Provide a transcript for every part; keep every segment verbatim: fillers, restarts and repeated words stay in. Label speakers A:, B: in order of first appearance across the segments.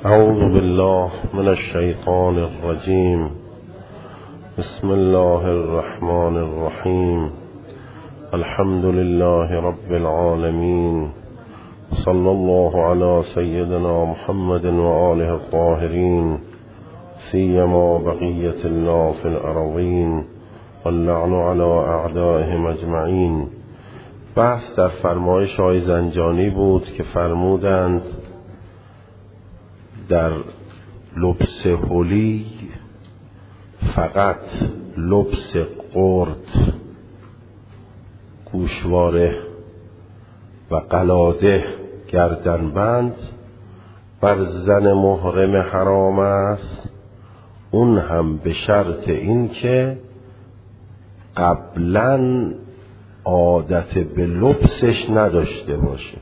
A: اعوذ بالله من الشیطان الرجیم. بسم الله الرحمن الرحیم. الحمد لله رب العالمین. صلی الله علی سیدنا محمد و آله الطاهرین، سیما بقیة الله فی الارضین واللعن علی اعدائهم اجمعین. بحث در فرمایش آقای زنجانی بود که فرمودند در لبس حلی فقط لبس قرط، گوشواره و قلاده گردنبند بر زن محرم حرام است، اون هم به شرط این که قبلا عادت به لبسش نداشته باشه.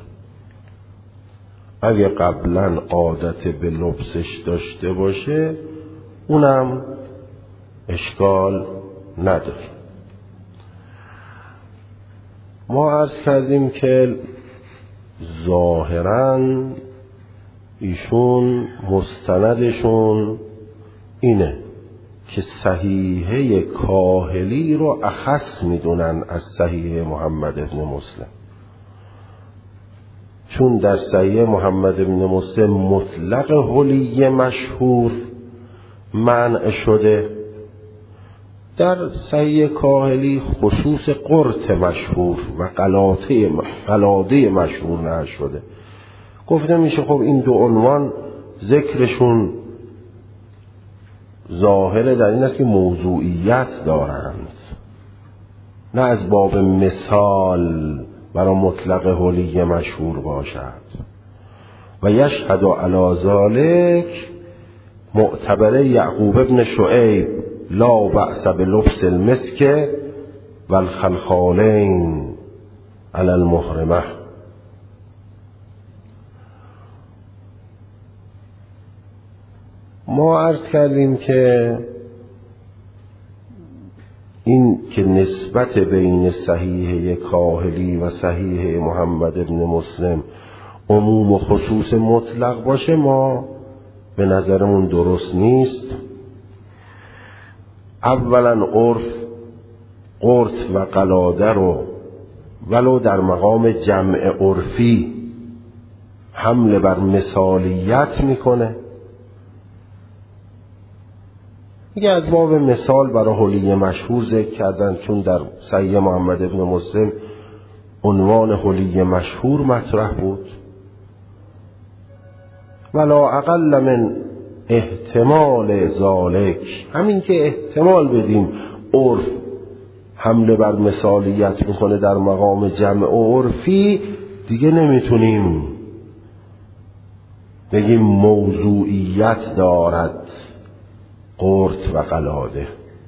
A: اگه قبلا عادت به لبسش داشته باشه اونم اشکال نداره. ما عرض کردیم که ظاهراً ایشون مستندشون اینه که صحیحه کاهلی رو اخص میدونن از صحیحه محمد ابن مسلم، چون در صحیح محمد ابن مسلم مطلق حلی مشهور منع شده، در صحیح کاهلی خصوص قرط مشهور و قلاده قلاده مشهور نه شده. گفته میشه خب این دو عنوان ذکرشون ظاهره در این است که موضوعیت دارند، نه از باب مثال برای مطلق حلی مشهور باشد. و یشهد علی ذلک معتبر یعقوب ابن شعیب لا بأس بلبس المسک والخلخالین علی المحرمه. ما عرض کردیم که این که نسبت بین صحیحه کاهلی و صحیحه محمد ابن مسلم عموم و خصوص مطلق باشه ما به نظرمون درست نیست. اولا عرف قرط و قلاده رو ولو در مقام جمع عرفی حمله بر مثالیت میکنه. دیگه از باب مثال برای حلی مشهور ذکر کردن، چون در صحیح محمد ابن مسلم عنوان حلی مشهور مطرح بود. ولا اقل من احتمال ذالک، همین که احتمال بدیم عرف حمله بر مثالیت میکنه در مقام جمع عرفی، دیگه نمیتونیم بگیم موضوعیت دارد قرط و قلاده.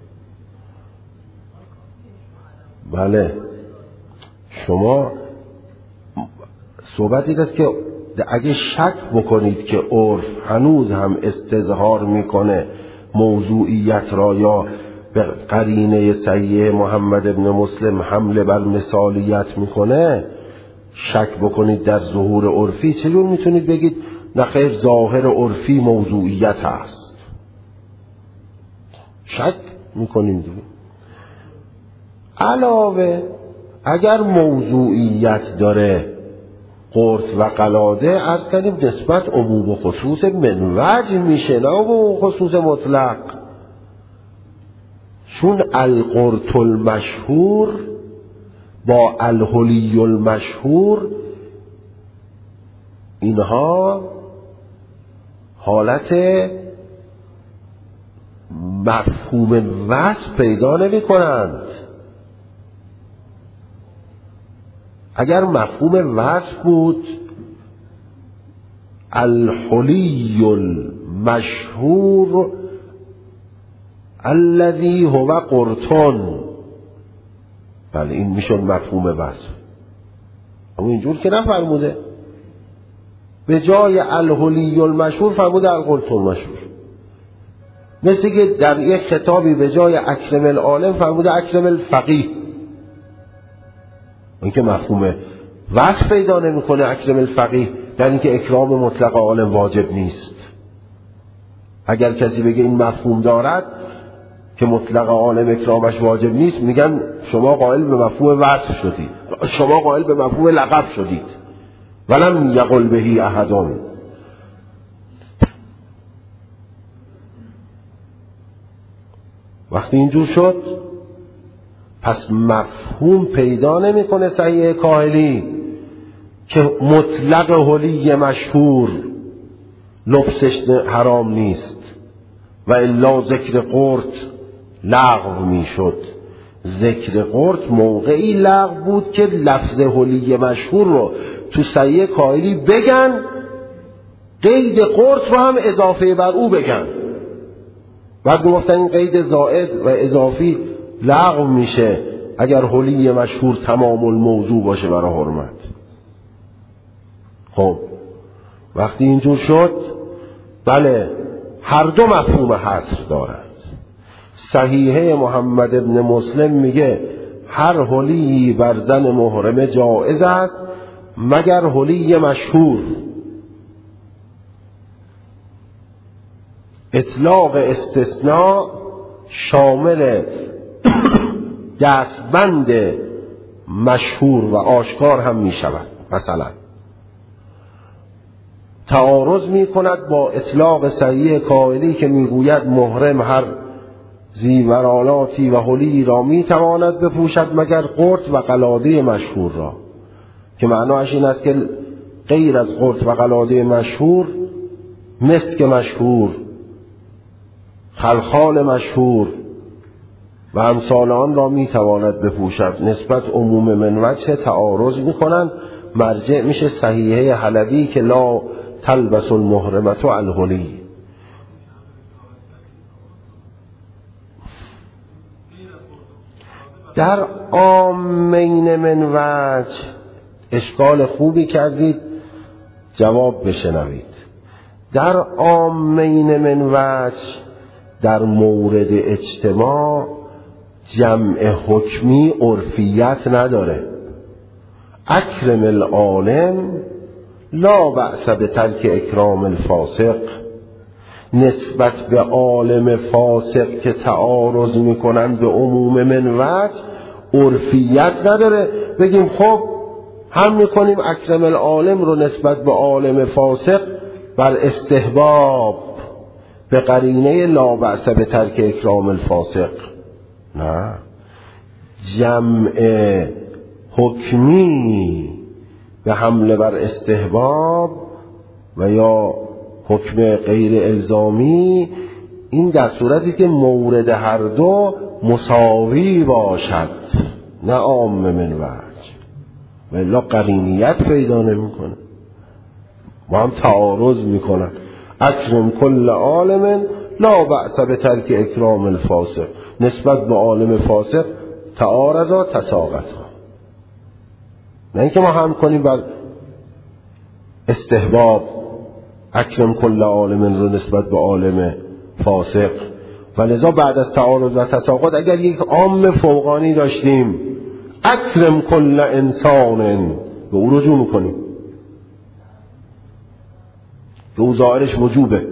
A: بله شما صحبت این است که اگه شک بکنید که عرف هنوز هم استظهار میکنه موضوعیت را یا به قرینه صحیح محمد ابن مسلم حمله بر مثالیت میکنه، شک بکنید در ظهور عرفی، چجور میتونید بگید نخیر ظاهر عرفی موضوعیت هست؟ شک میکنیم دیگه. علاوه اگر موضوعیت داره قرط و قلاده، از کردیم نسبت عموم و خصوص من وجه میشه، نه عموم و خصوص مطلق. چون القرط المشهور با الحلی المشهور اینها حالت مفهوم وصف پیدا نمی کنند. اگر مفهوم وصف بود الحلی المشهور الذی هو قرطن، بله این میشون مفهوم وصف. اما اینجور که نفرموده، به جای الحلی المشهور فرموده القرط المشهور. مثل که در یک خطابی به جای اکرم العالم فرموده اکرم الفقیه، این که مفهوم وصف پیدا نمیکنه اکرم الفقیه، در اینکه اکرام مطلق عالم واجب نیست. اگر کسی بگه این مفهوم دارد که مطلق عالم اکرامش واجب نیست، میگن شما قائل به مفهوم وصف شدید، شما قائل به مفهوم لقب شدید. ولم یقل بهی احدون. وقتی اینجور شد پس مفهوم پیدا نمیکنه صحیح کاهلی که مطلق حلی مشهور لبسش حرام نیست و الا ذکر قرط لغو میشد. ذکر قرط موقعی لغو بود که لفظ حلی مشهور رو تو صحیح کاهلی بگن، قید قرط رو هم اضافه بر او بگن. بعد گفتن این قید زائد و اضافی لغو میشه اگر حلی مشهور تمام الموضوع باشه برای حرمت. خب وقتی اینجور شد، بله هر دو مفهوم حصر دارند. صحیحه محمد ابن مسلم میگه هر حلی بر زن محرمه جائز است مگر حلی مشهور. اطلاق استثناء شامل دستبند مشهور و آشکار هم می شود. مثلا تعارض می کند با اطلاق صحیح کائلی که می گوید محرم هر زیورالاتی و حلی را می تواند بپوشد مگر قرط و قلاده مشهور را، که معناش این است که غیر از قرط و قلاده مشهور، مسک مشهور، خلخال مشهور و امثال آن را می تواند بپوشد. نسبت عموم من وجه تعارض می کنند. مرجع میشه صحیحه حلبی که لا تلبس المحرمت الحلی. در عامین من وجه اشکال خوبی کردید، جواب بشنوید. در عامین من وجه در مورد اجتماع جمع حکمی عرفیت نداره. اکرم العالم لا بأس بترک اکرام الفاسق. نسبت به عالم فاسق که تعارض میکنن به عموم من وجه عرفیت نداره. بگیم خب هم میکنیم اکرم العالم رو نسبت به عالم فاسق بر استحباب به قرینه لا بأس بترک اکرام الفاسق. نه، جمع حکمی به حمله بر استحباب و یا حکم غیر الزامی، این در صورتی که مورد هر دو مساوی باشد، نه عام من وجه، و الا قرینیت پیدا نمی کنه، با هم تعارض می کنن. اکرم کل عالم لا بأس بترک اکرام الفاسق. نسبت به عالم فاسق تعارضا تساقطا، نه اینکه ما هم کنیم بر استحباب اکرم کل عالم رو نسبت به عالم فاسق. و لذا بعد از تعارض و تساقط اگر یک عام فوقانی داشتیم اکرم کل انسان، به او رجوع میکنیم، به او ظاهرش وجوبه.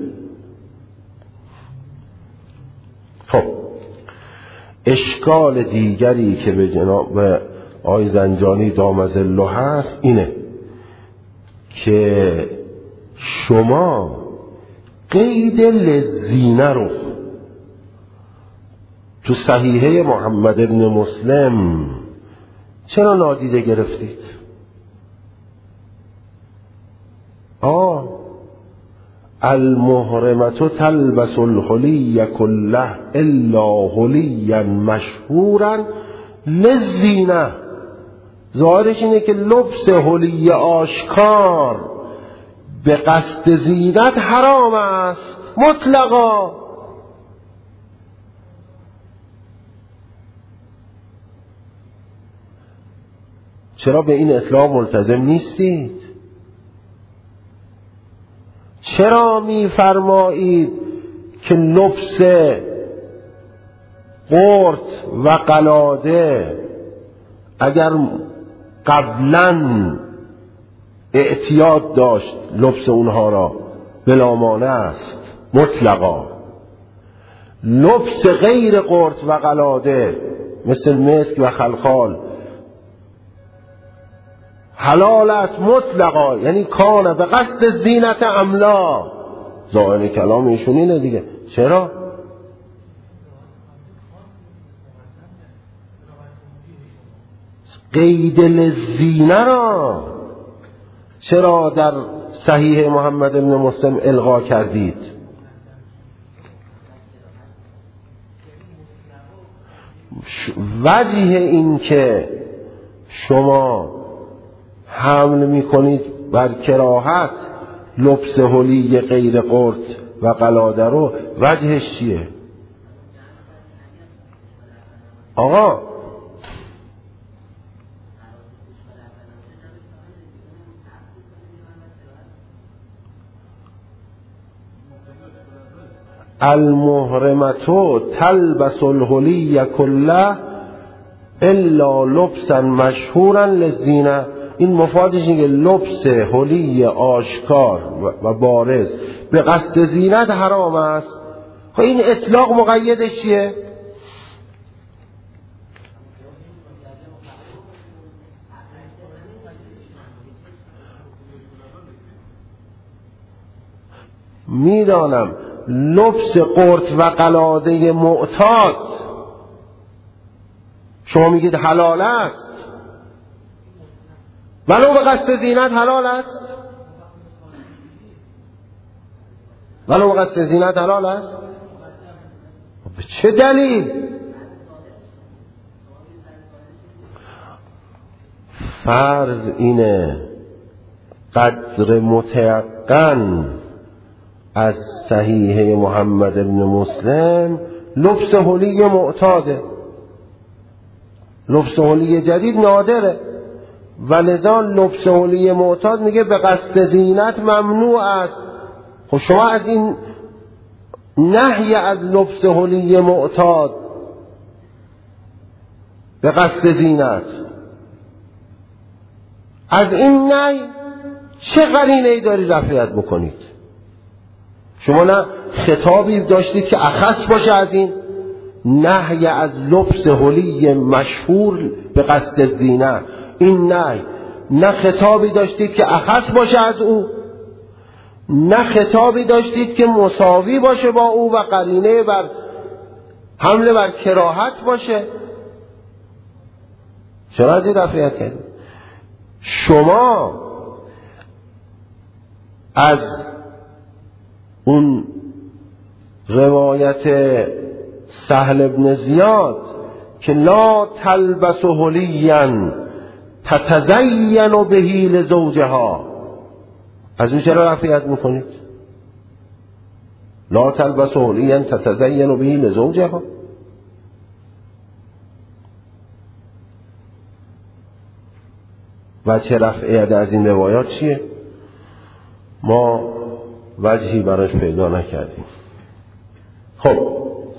A: خب اشکال دیگری که به جناب آقای زنجانی دامظله هست اینه که شما قید للزینه رو تو صحیحه محمد ابن مسلم چرا نادیده گرفتید؟ آه المحرمت تلبس الحلی کله الا حلیا مشهورا للزینه. ظاهرش اینه که لبس حلی آشکار به قصد زینت حرام است مطلقا. چرا به این اطلاق ملتزم نیستید؟ چرا می فرمایید که لبس قرط و قلاده اگر قبلا اعتیاد داشت لبس اونها را بلا مانع است؟ مطلقا. لبس غیر قرط و قلاده مثل مسک و خلخال حلال است مطلقا، یعنی کان به قصد زینت املا. ظاهر کلام ایشون اینه دیگه. چرا؟ قید للزینه را چرا در صحیح محمد بن مسلم الغا کردید؟ وجه این که شما حمل میکنید بر کراهت لبس حلی غیر قرط و قلاده رو، وجهش چیه؟ آقا المحرمتو تلبس الحلی کله الا لبسا مشهورا للزینه. این مفادش اینه لبس حلی آشکار و بارز به قصد زینت حرام است. خب این اطلاق مقیدش چیه؟ میدانم لبس قرط و قلاده معتاد شما میگید حلال است، ولو به قصد زینت حلال است، ولو به قصد زینت حلال است. به چه دلیل؟ فرض اینه قدر متیقن از صحیح محمد بن مسلم لبس حلی معتاده، لبس حلی جدید نادره، ولذا لبس حلی معتاد میگه به قصد زینت ممنوع است. خب شما از این نهی از لبس حلی معتاد به قصد زینت، از این نهی چه قرینه‌ای داری رفعیت بکنید؟ شما نه خطابی داشتید که اخص باشه از این نهی از لبس حلی مشهور به قصد زینت، این نهی نه خطابی داشتید که اخص باشه از او، نه خطابی داشتید که مساوی باشه با او و قرینه بر حمله بر کراهت باشه. چرا از این رفعیت کردید؟ شما از اون روایت سهل بن زیاد که لا تلبس حلیا تتزین به لزوجها، از این چرا رفعیت میکنید؟ لا تلبس حلیا تتزین به لزوجها. و چه رفعیت از این روایات چیه؟ ما وجهی براش پیدا نکردیم. خب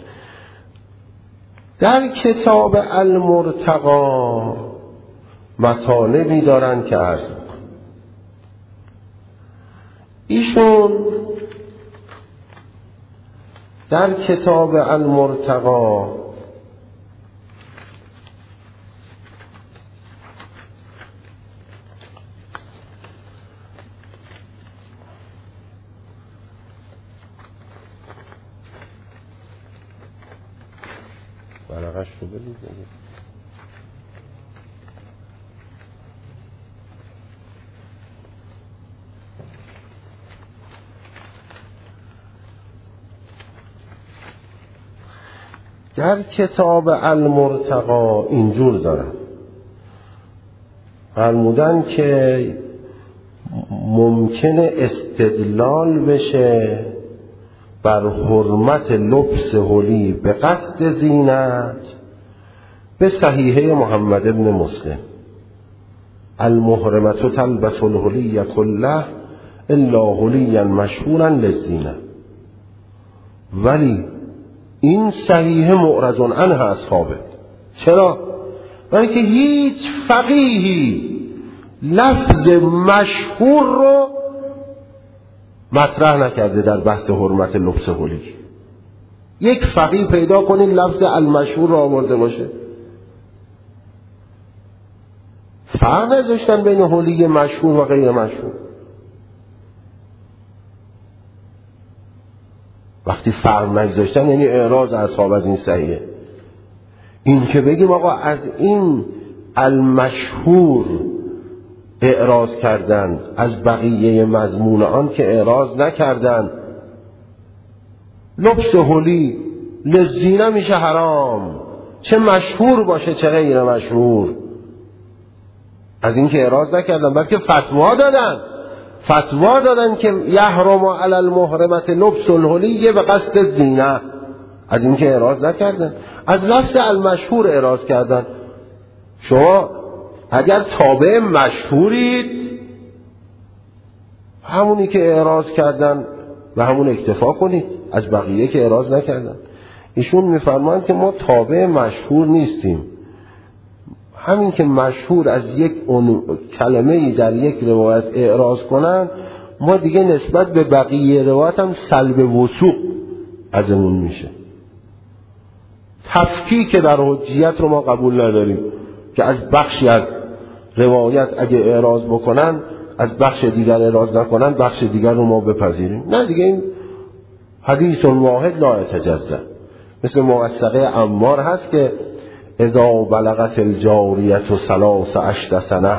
A: در کتاب المرتقا مطالبی دارن که عرض میکنم. ایشون در کتاب المرتقا برقش رو بدید. در کتاب المرتقا اینجور دارن فرمودن که ممکنه استدلال بشه بر حرمت لبس حلی به قصد زینت به صحیحه محمد بن مسلم المحرمت تلبس الحلی کله الا حلیا مشهورا للزینه، ولی این صحیح معرض عنه اصحابه. چرا؟ برای که هیچ فقیهی لفظ مشهور رو مطرح نکرده در بحث حرمت لبس حلی. یک فقیه پیدا کنید لفظ المشهور را آورده باشه. فرق نذاشتن بین حلی مشهور و غیر مشهور. وقتی فرق نذاشتن یعنی اعراض اصحاب از این صحیحه. این که بگیم آقا از این المشهور اعراض کردن، از بقیه مضمون آن که اعراض نکردن، لبس حلی للزینه میشه حرام، چه مشهور باشه چه غیر مشهور. از این که اعراض نکردن بلکه فتوا دادن، فتوا دادن که یحرم علی المحرمت لبس الحلی به قصد زینه. از این که اعراض نکردن، از لفظ المشهور اعراض کردن. شما اگر تابع مشهورید همونی که اعراض کردن و همون اکتفا کنید، از بقیه که اعراض نکردن. ایشون میفرمایند که ما تابع مشهور نیستیم، همین که مشهور از یک کلمه‌ای در یک روایت اعراض کنن ما دیگه نسبت به بقیه روایت هم سلب وثوق ازمون میشه. تفکیک در حجیت رو ما قبول نداریم که از بخشی از روایت اگه اعراض بکنن از بخش دیگر اعراض نکنن بخش دیگر رو ما بپذیریم. نه دیگه این حدیث واحد لا یتجزا. مثل موثقه عمار هست که اذا بلغت الجاریة ثلاث عشر سنه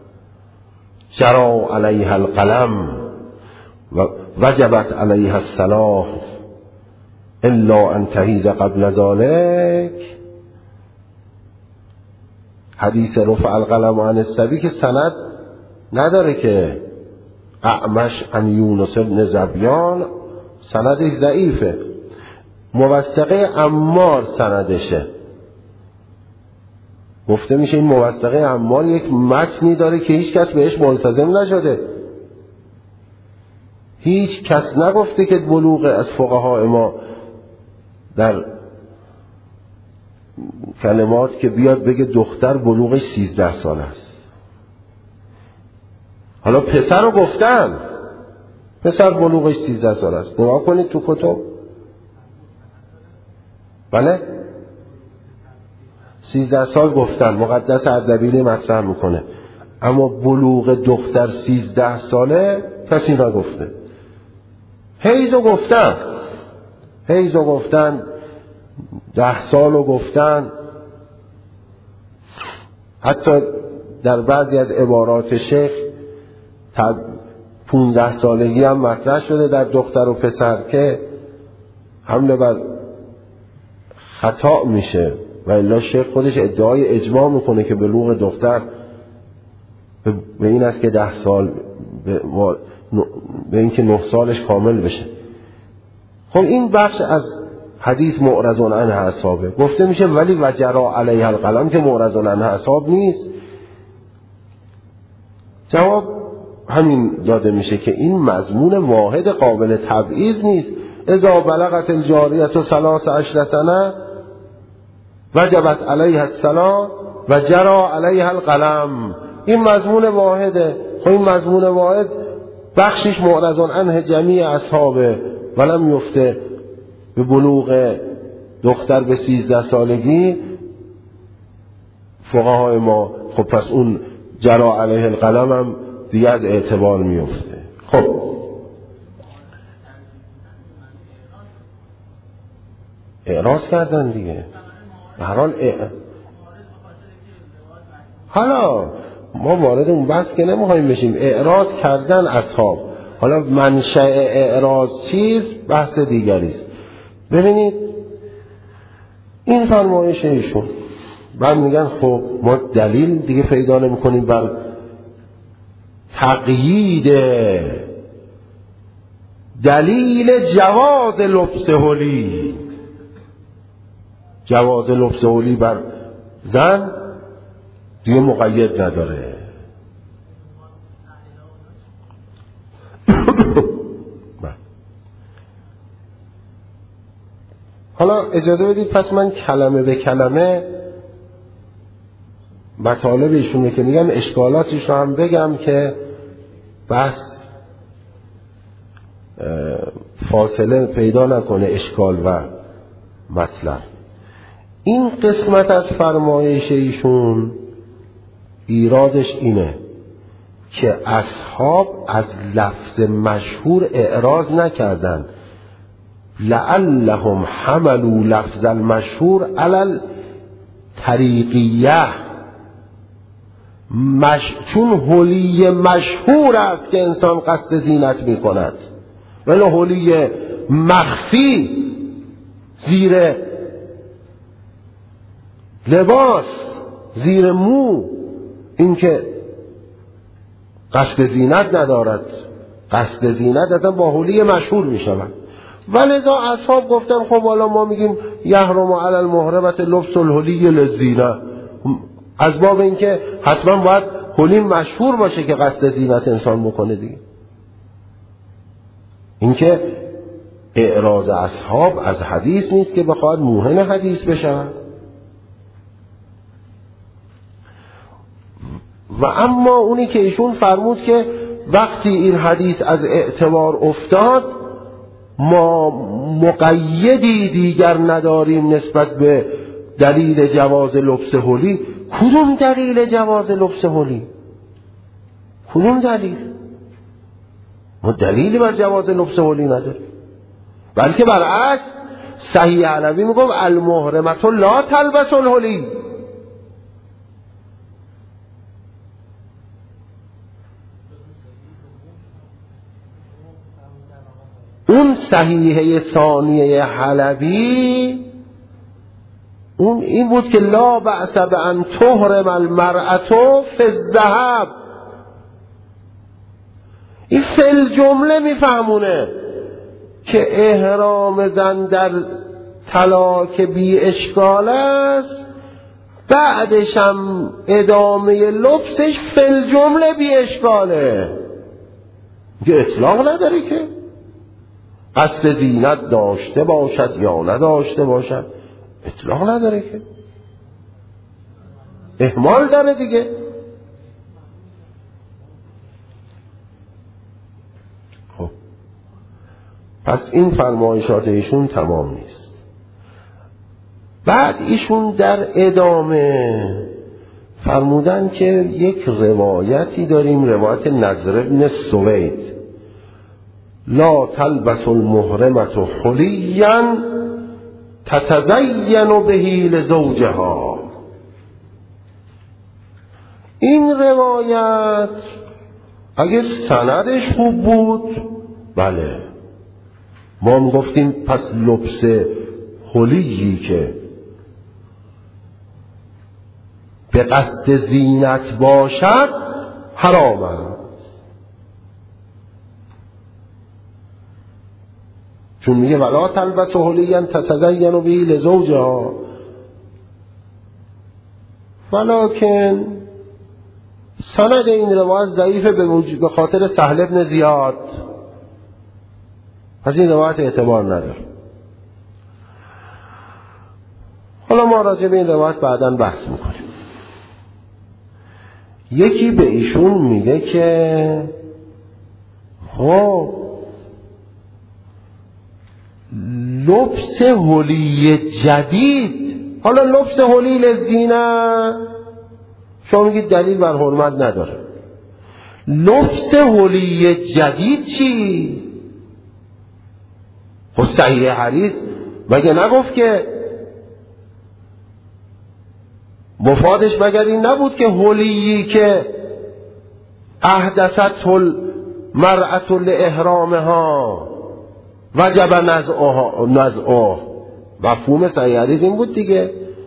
A: جرى علیها القلم و وجبت علیها الصلاة الا ان تحیض قبل ذلك. حدیث رفع القلم عن الصبی که سند نداره، که اعمش عن یونس بن ذبیان سندش ضعیفه، موثقه عمار سندشه. گفته میشه این موثقه عمار یک متنی داره که هیچ کس بهش ملتزم نشده، هیچ کس نگفته که بلوغ از فقهای ما در کلمات که بیاد بگه دختر بلوغش سیزده سال است. حالا پسر رو گفتن پسر بلوغش سیزده سال است، نگاه کنید تو کتب. بله سیزده سال گفتن، مقدس اردبیلی مطرح میکنه، اما بلوغ دختر سیزده ساله کسی نگفته. حیضو گفتن حیضو گفتن ده سالو گفتن، حتی در بعضی از عبارات شیخ پونزده سالگی هم مطرح شده در دختر و پسر که حمله بر خطا میشه و الا شیخ خودش ادعای اجماع میکنه که بلوغ دختر به این است که ده سال به, به این که نه سالش کامل بشه. خب این بخش از حدیث معرضون عنه اصحابه گفته میشه، ولی وجرا علیه القلم که معرضون عنه اصحاب نیست. جواب همین داده میشه که این مضمون واحد قابل تبعیض نیست. اذا بلغت الجاریة ثلاث عشر سنه وجبت علیها الصلاة و جرا علیها القلم، این مضمون واحده. خب این مضمون واحد بخشش معرضون عنه جمیع اصحابه ولم یفته به بلوغ دختر به سیزده سالگی فقهای ما. خب پس اون جرا علیه القلم هم دیگه از اعتبار میفته. خب اعراض کردن دیگه به هر حال ا... حالا ما وارد اون بحث که نمیخوایم بشیم. اعراض کردن اصحاب، حالا منشأ اعراض چیز بحث دیگری است. ببینید این فرمایش ایشون بعد میگن خب ما دلیل دیگه پیدا نمی‌کنیم بر تقیید دلیل جواز لبس حلی. جواز لبس حلی بر زن دیگه مقید نداره. حالا اجازه بدید پس من کلمه به کلمه مطالب ایشونه که میگم اشکالاتش رو هم بگم که بحث فاصله پیدا نکنه اشکال و مطلب. این قسمت از فرمایش ایشون ایرادش اینه که اصحاب از لفظ مشهور اعراض نکردن، لعلهم حملوا لفظ المشهور علی الطریقیه، مش... چون حلی مشهور است که انسان قصد زینت می کند، ولی حلی مخفی زیر لباس، زیر مو، این که قصد زینت ندارد، قصد زینت اصلا با حلی مشهور می شود. ولذا اصحاب گفتن خب حالا ما میگیم یحرم علی المحرمة لبس الحلی للزینه، از باب اینکه حتما باید حلی مشهور باشه که قصد زینت انسان بکنه دیگه. اینکه اعراض اصحاب از حدیث نیست که بخواد موهن حدیث بشود. و اما اونی که ایشون فرمود که وقتی این حدیث از اعتبار افتاد ما مقیدی دیگر نداریم نسبت به دلیل جواز لبس حلی. کدوم دلیل جواز لبس حلی؟ کدوم دلیل؟ ما دلیلی بر جواز لبس حلی نداریم، بلکه برعکس صحیح علوی میگم المحرمة لا تلبس الحلی. اون صحیحه ثانیه حلبی اون این بود که لا بأس بأن تحرم المرأة فی الذهب. این فل جمله میفهمونه که احرام زن در طلاق بی اشکال است، بعدش هم ادامه لبسش فل جمله بی اشکاله، که اطلاق نداره که قصد زینت داشته باشد یا نداشته باشد، اطلاق نداره که، اهمال داره دیگه. خب پس این فرمایشات ایشون تمام نیست. بعد ایشون در ادامه فرمودن که یک روایتی داریم، روایت نضر بن سوید، لا تلبس المحرمة حلیا تتزین به لزوجها. این روایت اگه سندش خوب بود بله ما هم گفتیم پس لبس حلیی که به قصد زینت باشد حرام است، چون میگه ولا تلبس حلیا تتزین به لزوجها. ولکن سند این روایت ضعیفه به خاطر سهل بن زیاد، از این روایت اعتبار نداره. حالا ما راجع به این روایت بعداً بحث میکنیم. یکی به ایشون میگه که خب لبس حلی جدید، حالا لبس حلی للزینه شما میگید دلیل بر حرمت نداره، لبس حلی جدید چی؟ خب صحیح حدیث مگه نگفت که مفادش مگر این نبود که حلیی که احدثت المرأة لاحرامها وجب نزعه. مفهوم صحیح حدیث این بود دیگه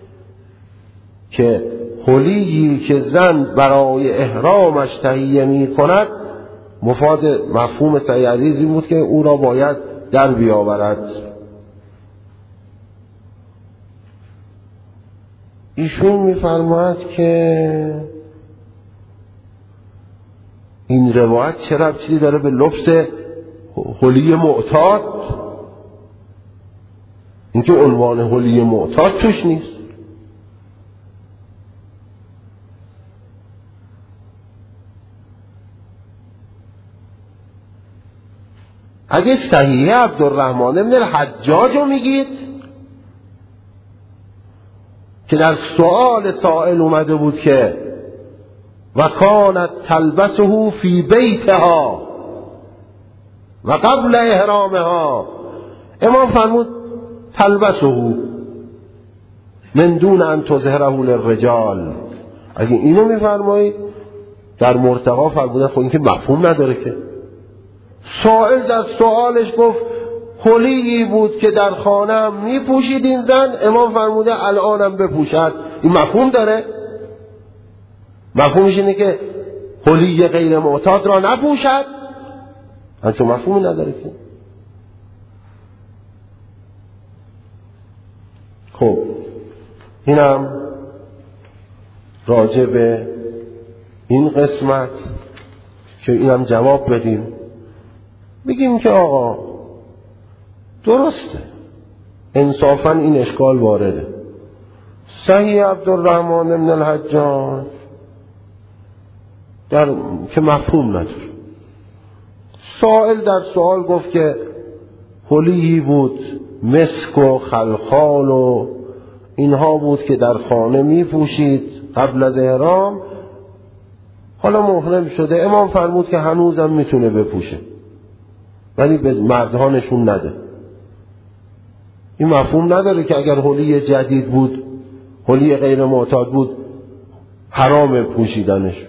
A: که حلیی که زن برای احرامش تهیه می کند، مفاد مفهوم صحیح حدیث این بود که او را باید در بیاورد. ایشون میفرماید که این روایت چه ربطی داره به لبس حلی معتاد؟ اینکه عنوان حلی معتاد توش نیست. اگه صحیح عبدالرحمن بن الحجاج رو میگید که در سؤال سائل اومده بود که و کانت تلبسه فی بیتها و قبل احرامها، امام فرمود تلبسه من دون ان تظهره للرجال. اگه اینو میفرمایید در مرتقا فرمودن خب این که مفهوم نداره که. سائل در سوالش گفت حلیی بود که در خانه هم میپوشید این زن، امام فرموده الانم بپوشد. این مفهوم داره؟ مفهومش اینه که حلی غیر معتاد را نپوشد؟ همچون مفهومی نداره که. خب اینم راجع به این قسمت که اینم جواب بدیم، بگیم که آقا درسته، انصافا این اشکال وارده. صحیح عبدالرحمن بن الحجاج در که مفهوم نداره. سائل در سوال گفت که حلیی بود مسک و خلخال و اینها بود که در خانه می پوشید قبل از احرام، حالا محرم شده، امام فرمود که هنوزم میتونه بپوشه ولی به مردها نشون نده. این مفهوم نداره که اگر حلی جدید بود، حلی غیر معتاد بود، حرام پوشیدنش.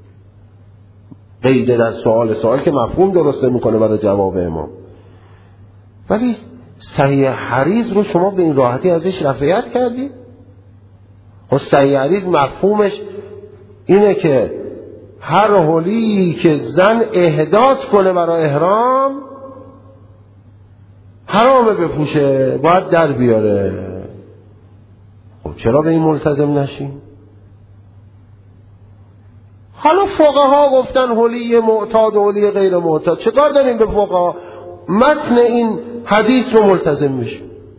A: قید در سوال سوال که مفهوم درسته میکنه برای جواب امام. ولی صحیح حریز رو شما به این راحتی ازش رفعیت کردی؟ خب صحیح حریز مفهومش اینه که هر حلی که زن احداث کنه برای احرام حرامه بپوشه، باید در بیاره. خب چرا به این ملتزم نشین؟ حالا فقها گفتن حلی معتاد و حلی غیر معتاد، چه کار داریم به فقها؟ متن این حدیث رو ملتزم میشه.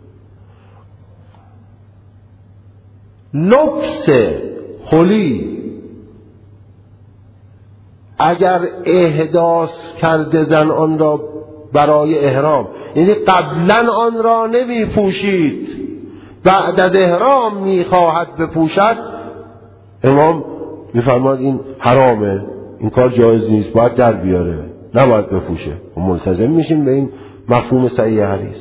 A: لبس حلی اگر احداث کرده زن آن را برای احرام، یعنی قبلا آن را نمی پوشید، بعد از احرام می خواهد بپوشد، امام می فرماد این حرامه، این کار جایز نیست، باید در بیاره، نباید بپوشه. و ملتزم میشیم به این مفهوم صحیح حدیث.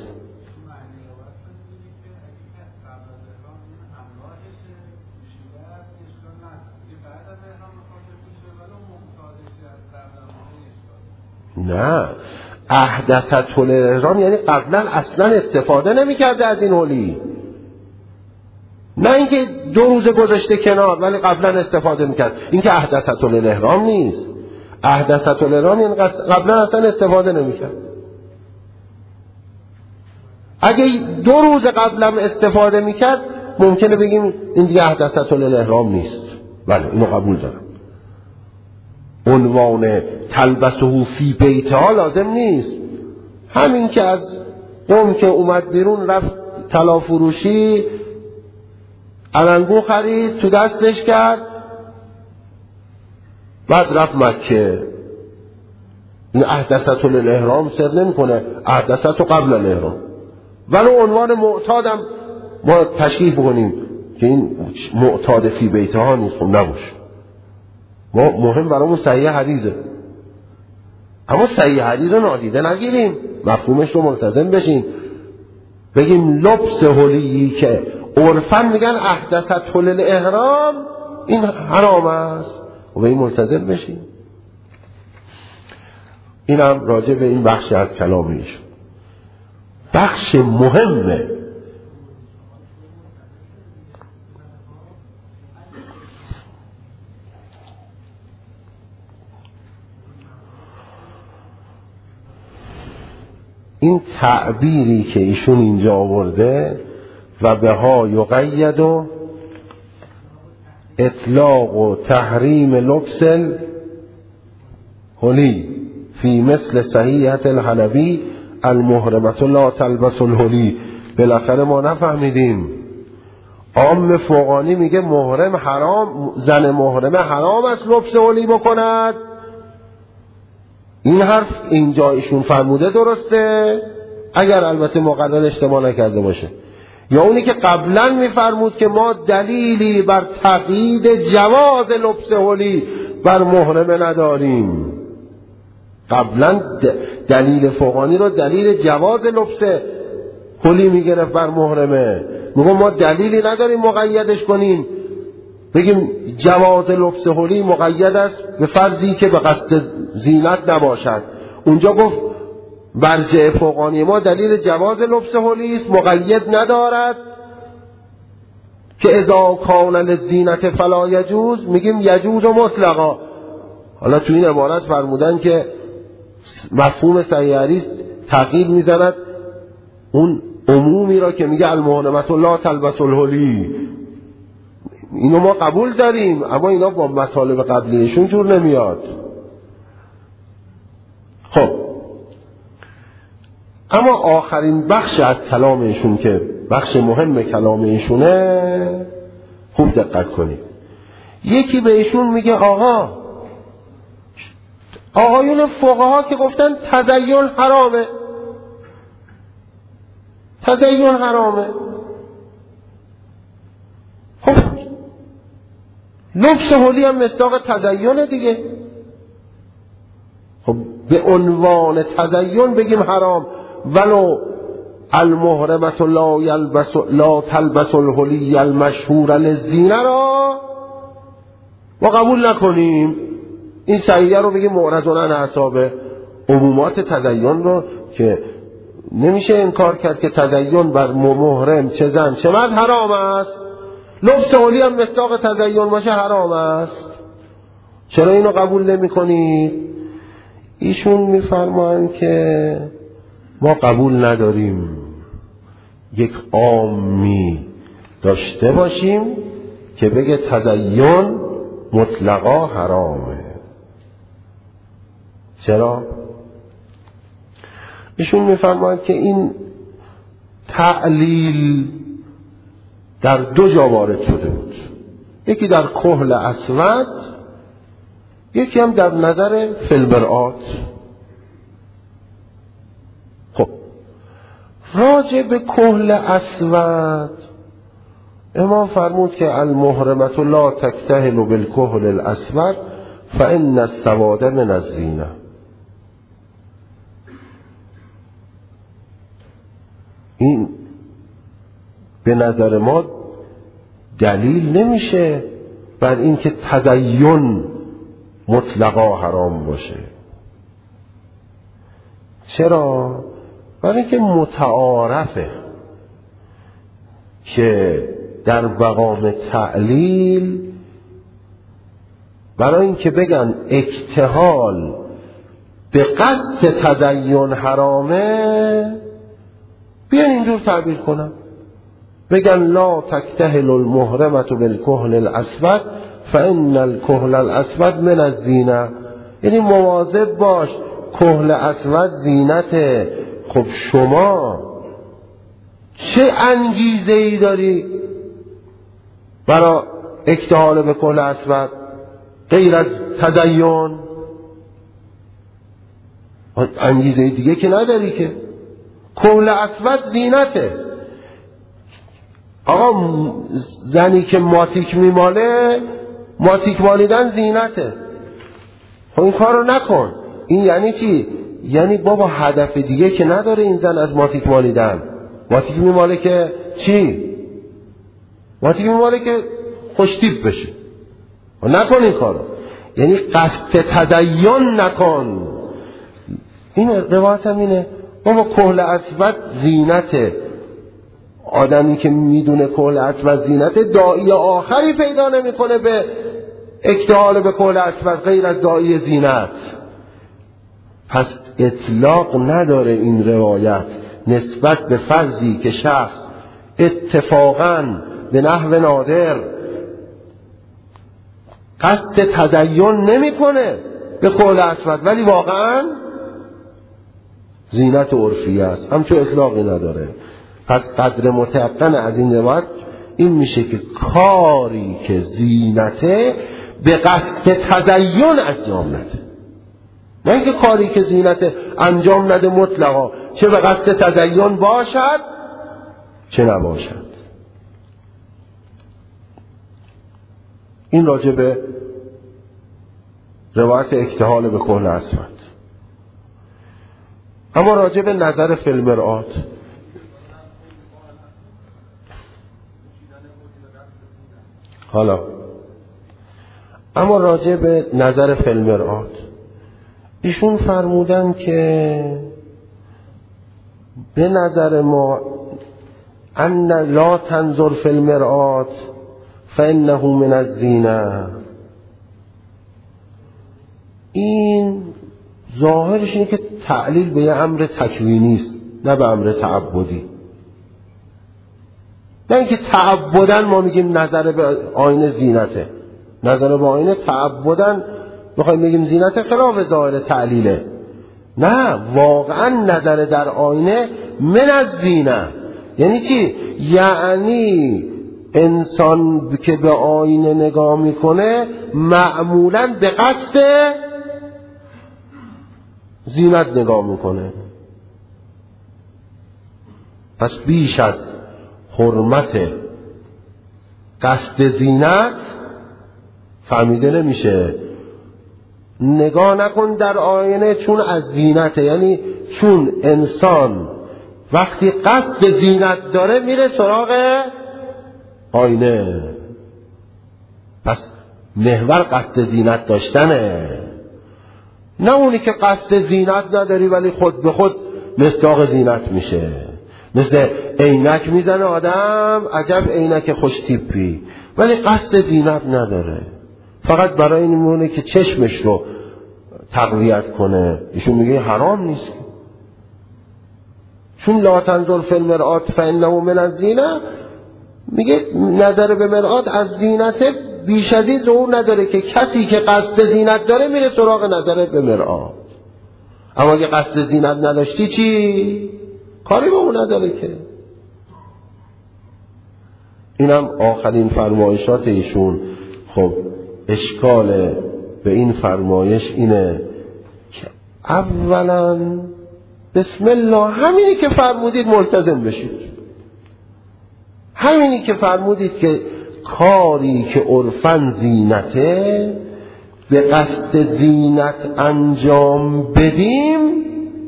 A: نه، احدثت الاحرام یعنی قبلا اصلا استفاده نمی کرده از این حلی، نه اینکه دو روز گذاشته کنار ولی قبلا استفاده میکرد. این که احدثت الاحرام نیست. احدثت الاحرام یعنی قبلا اصلا استفاده نمیکرد. اگه دو روز قبلا استفاده میکرد ممکنه بگیم این دیگه احدثت الاحرام نیست. بله اینو قبول دارم. عنوان تلبسه فی بیتها لازم نیست. همین که از قوم که اومد بیرون رفت طلا فروشی، علنگو خرید، تو دستش کرد، بعد رفت مکه، این احدثت الاحرام سر نمی کنه، احدثت قبل الاحرام. ولی عنوان معتادم ما تشریح بکنیم که این معتاد فی بیتها نیست، خب نباشه. ما مهم برامون صحیح حدیثه، اما صحیح حدیث رو نادیده نگیریم، مفهومش رو ملتزم بشین. بگیم لبس حلیی که عرفاً میگن احدثت الاحرام، این حرام است و به این ملتزم بشین. اینم راجع به این بخش از کلامیش. بخش مهمه این تعبیری که ایشون اینجا آورده و به ها یقید و اطلاق و تحریم لبس الحلی فی مثل صحیحة الحلبی المحرمة لا تلبس الحلی. بالاخره ما نفهمیدیم. عام فقانی میگه محرم حرام، زن محرم حرام است لبس حلی بکند، این حرف اینجا ایشون فرموده درسته، اگر البته مقرر اشتباه نکرده باشه، یا اونی که قبلا میفرمود که ما دلیلی بر تقیید جواز لبس حلی بر محرم نداریم. قبلا دلیل فوقانی رو دلیل جواز لبس حلی میگرفت بر محرمه، میگم ما دلیلی نداریم مقیدش کنیم، بگیم جواز لبس حلی مقید است به فرضی که به قصد زینت نباشد. اونجا گفت برجع فوقانی ما دلیل جواز لبس حلی است، مقید ندارد که اذا کان للزینت فلا یجوز، میگیم یجوز و مطلقا. حالا تو این عبارت فرمودن که مفهوم سیاری تغییر میزند اون عمومی را که میگه المحرمت لا تلبس الحلی، اینو ما قبول داریم، اما اینا با مطالب قبلیشون جور نمیاد. خب اما آخرین بخش از کلام ایشون که بخش مهم کلام ایشونه، خوب دقت کنید. یکی به ایشون میگه آقا، آقایون فقها که گفتن تزین حرامه، تزین حرامه، خب لبس حلی هم مصداق تزینه دیگه، خب به عنوان تزین بگیم حرام، ولو المحرمت لا یلبس لا تلبس الحلی المشهور للزینه را ما قبول نکنیم، این سعیه رو بگیم معرضون عن اعصابه. عمومات تزین رو که نمیشه انکار کرد که تزین بر محرم چه زن چه مرد حرام است، لبس حلی هم مصداق تزین باشه حرام است. چرا اینو قبول نمی کنید؟ ایشون میفرمایند که ما قبول نداریم یک عامی داشته باشیم که بگه تزین مطلقا حرامه. چرا؟ ایشون میفرمایند که این تعلیل در دو جا وارد شده بود، یکی در کحل اسود، یکی هم در نظر فیلمرآت. خب راجع به کحل اسود امام فرمود که المحرمت لا تکتحل بالکحل الاسود فان السواد من الزینه. این به نظر ما دلیل نمیشه بر این که تزین مطلقا حرام باشه. چرا؟ برای اینکه متعارفه که در مقام تعلیل برای اینکه بگن اکتحال به قصد تزین حرامه، بیان اینجور تعبیر کنن، بگن لا تکتحل المحرمت بالکحل الاسود فان الکحل الاسود من الزینه، یعنی مواظب باش کحل اسود زینته. خب شما چه انگیزه ای داری برای اکتحال به کحل اسود غیر از تزین؟ انگیزه دیگه که نداری که، کحل اسود زینته. آقا زنی که ماتیک میماله، ماتیک مالیدن زینته، خب این کار رو نکن. این یعنی چی؟ یعنی بابا هدف دیگه که نداره این زن از ماتیک مالیدن. ماتیک میماله که چی؟ ماتیک میماله که خوشتیپ بشه، نکن این کارو، یعنی قصد تزین نکن. این روایت هم اینه، بابا کحل اسود زینته. آدمی که میدونه کحل اسود زینته داعی آخری پیدا نمیکنه به اکتحال به کحل اسود غیر از داعی زینت. پس اطلاق نداره این روایت نسبت به فرضی که شخص اتفاقاً به نحو نادر قصد تزین نمیکنه به کحل اسود ولی واقعاً زینت عرفی است، همچون اطلاقی نداره. پس قدر متيقن از این روایت این میشه که کاری که زینته به قصد تزین انجام نده. نه اینکه کاری که زینت انجام نده مطلقا، چه به قصد تزین باشد چه نباشد. این راجع به روایت اکتحال به کحل اسود. اما راجع به نظر فی المرآت، حالا اما راجع به نظر فی المرآت ایشون فرمودن که به نظر ما ان لا تنظر فی المرآت فانه من الزینه. این ظاهرش اینه که تعلیل به یه امر تکوینی است، نه به امر تعبدی. نه اینکه تعبداً ما میگیم نظر به آینه زینته، نظر به آینه تعبداً بخوایم بگیم زینت خلاف ظاهر تعلیله. نه، واقعا نظر در آینه من از زینه. یعنی چی؟ یعنی انسان که به آینه نگاه میکنه معمولاً به قصد زینت نگاه میکنه. پس بیش از حرمت قصد زینت فهمیده نمیشه. نگاه نکن در آینه چون از زینته، یعنی چون انسان وقتی قصد زینت داره میره سراغ آینه. پس محور قصد زینت داشتنه، نه اونی که قصد زینت نداری ولی خود به خود مصداق زینت میشه. مثل عینک میزنه آدم، عجب عینک خوش تیپی، ولی قصد زینت نداره، فقط برای این میمونه که چشمش رو تقویت کنه. ایشون میگه حرام نیست، چون لا تنظر فی المرآت فانه من الزینه. میگه نظر به مرآت از زینت بیش از این ظهور نداره که کسی که قصد زینت داره میره سراغ نظر به مرآت. اما اگه قصد زینت نداشتی چی؟ کاری به اون نداره که. اینم آخرین فرمایشات ایشون. خب اشکال به این فرمایش اینه که اولا بسم الله همینی که فرمودید ملتزم بشید، همینی که فرمودید که کاری که عرفاً زینته به قصد زینت انجام بدیم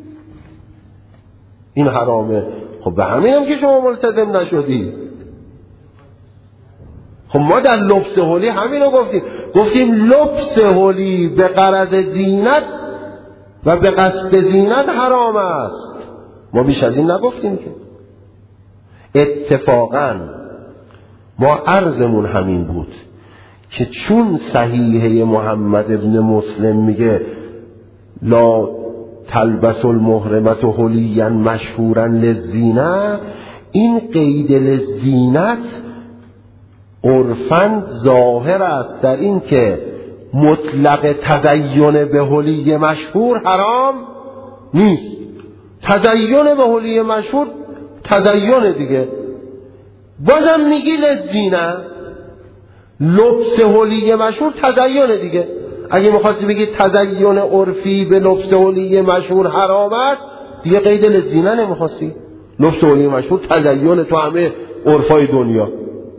A: این حرامه. خب به همینم که شما ملتزم نشدید. خب ما در لبس حلی همینو گفتیم، گفتیم لبس حلی به غرض زینت و به قصد زینت حرام است. ما بیش از این نگفتیم که. اتفاقاً ما عرضمون همین بود که چون صحیحه محمد ابن مسلم میگه لا تلبس المحرمت حلیا مشهورا للزینه، این قید للزینت عرفاً ظاهر است در این که مطلق تزین به حلی مشهور حرام نیست. تزین به حلی مشهور تزین دیگه، بازم میگی للزینه. لبس حلی مشهور تزین دیگه. اگه میخواستی بگی تزین عرفی به لبس حلی مشهور حرام است، دیگه قید للزینه نمیخواستی. لبس حلی مشهور تزین تو همه عرفای دنیا.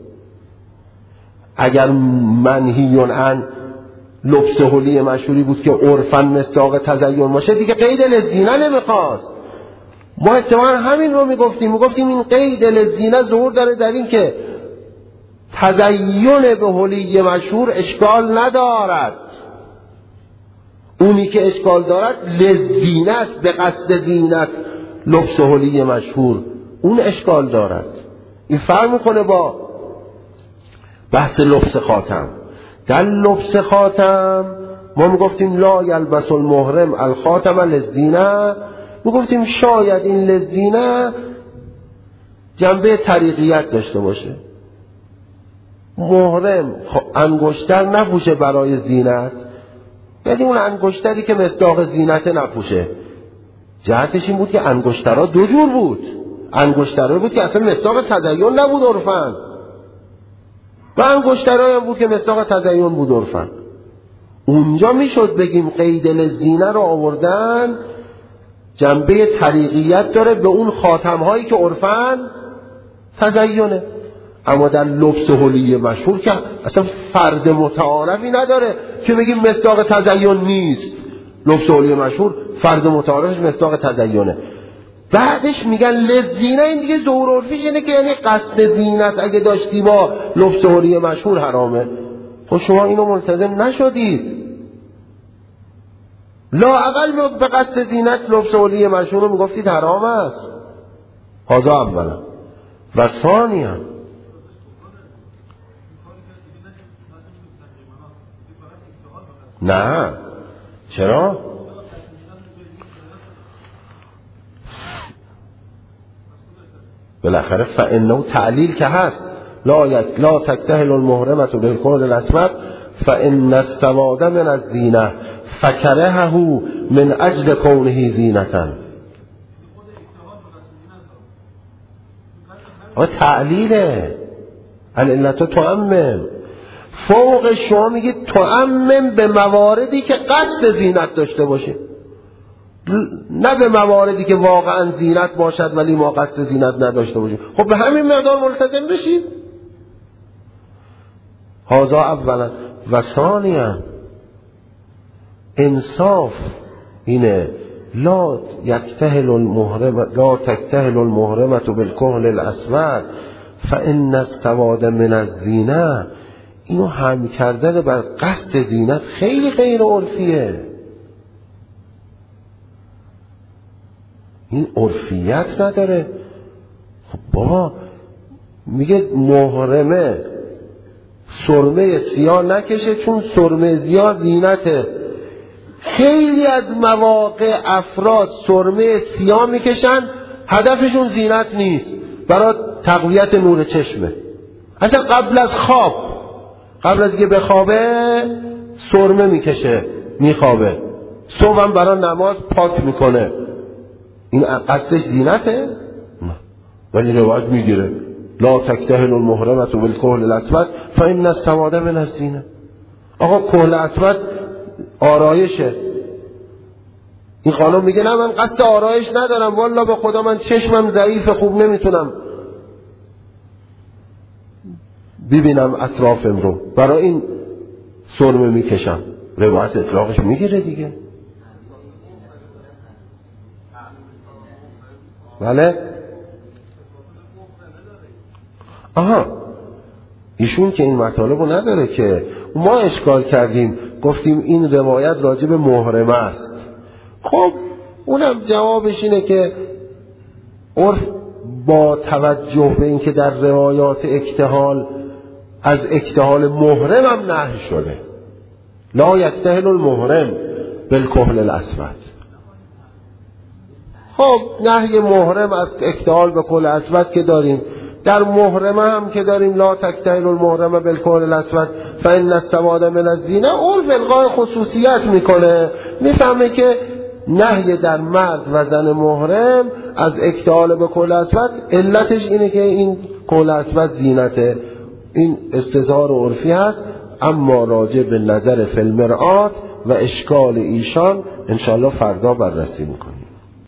A: اگر منهی عن لبس حلی مشهوری بود که عرفاً مصداق تزین باشه، دیگه قید للزینه نمیخواست. ما اتفاقا همین رو میگفتیم، میگفتیم این قید للزینه ظهور داره در این که تزین به حلی مشهور اشکال ندارد، اونی که اشکال دارد للزینت به قصد زینت لبس حلی مشهور، اون اشکال دارد. این فرق میکنه با بحث لبس خاتم. در لبس خاتم ما میگفتیم لا یلبس المحرم الخاتم للزینه، میگفتیم شاید این للزینه جنبه طریقیت داشته باشه. محرم انگشتر نپوشه برای زینت، یعنی اون انگشتری که مصداق زینت نپوشه. جهتش این بود که انگشترها دو جور بود. انگشترها بود که اصلا مصداق تزین نبود عرفاً، و انگشترهایی هم بود که مصداق تزین بود عرفاً. اونجا میشد بگیم قید للزینه رو آوردن جنبه طریقیت داره به اون خاتمهایی که عرفاً تزینه. اما در لبس حلیه مشهور که اصلا فرد متعارفی نداره که بگیم مصداق تزین نیست. لبس حلیه مشهور فرد متعارفش مصداق تزینه. بعدش میگن للزینه، این دیگه ظهور عرفیش اینه که یعنی قصد زینت اگه داشتی با لبس حلیه مشهور حرامه. خب شما اینو ملتزم نشدید. لااقل به قصد زینت لبس حلیه مشهور رو میگفتید حرام است. هذا اولا. و ثانیا نه، چرا؟ بالاخره فانه تعلیل که هست، لا یک لا تکتهل المحرمة بالکحل الاسود فان السواد من الزینه فکرهه من اجل کونه زینة. و تعلیله العلت تعمم، فوق شما میگید تعمم به مواردی که قصد زینت داشته باشه، نه به مواردی که واقعا زینت باشد ولی ما قصد زینت نداشته باشیم. خب به همین مقدار ملتزم بشید. هذا اولا. و ثانیا انصاف اینه لا یکتهل المحرمة لا تکتهل المحرمة بالکحل الاسود فان السواد من الزینه. اینو هم کردن بر قصد زینت خیلی غیر عرفیه. این عرفیت نداره. خب بابا میگه محرمه سرمه سیاه نکشه چون سرمه سیاه زینته. خیلی از مواقع افراد سرمه سیاه میکشن هدفشون زینت نیست، برای تقویت نور چشمه. اصلا قبل از خواب، قبل از که بخوابه سرمه میکشه میخوابه، صبح هم برای نماز پاک میکنه. این قصدش زینته؟ نه. ولی روایت میگیره لا تکتهل المحرمة بالکحل الاسود فان السواد من الزینه. آقا کحل اسود آرایشه. این خانم میگه نه من قصد آرایش ندارم، والله به خدا من چشمم ضعیف، خوب نمیتونم ببینم اطرافم رو، برای این سرمه میکشم. روایت اطلاقش میگیره دیگه. بله. آها ایشون که این مطالب رو نداره که ما اشکال کردیم، گفتیم این روایت راجع به محرمه است. خب اونم جوابش اینه که عرف با توجه به اینکه در روایات اکتحال از اکتحال محرم هم نهی شده، لا یکتحل المحرم بالکحل الاسود. خب نهی محرم از اکتحال به کحل اسود که داریم، در محرمه هم که داریم لا تکتحل المحرم بالکحل الاسود فان السواد من الزینه. عرف الغای خصوصیت میکنه، میفهمه که نهی در مرد و زن محرم از اکتحال به کحل اسود علتش اینه که این کحل اسود زینته. این استظهار عرفی هست، اما راجع به نظر فی المرآت و اشکال ایشان انشاءالله فردا بررسی میکنیم.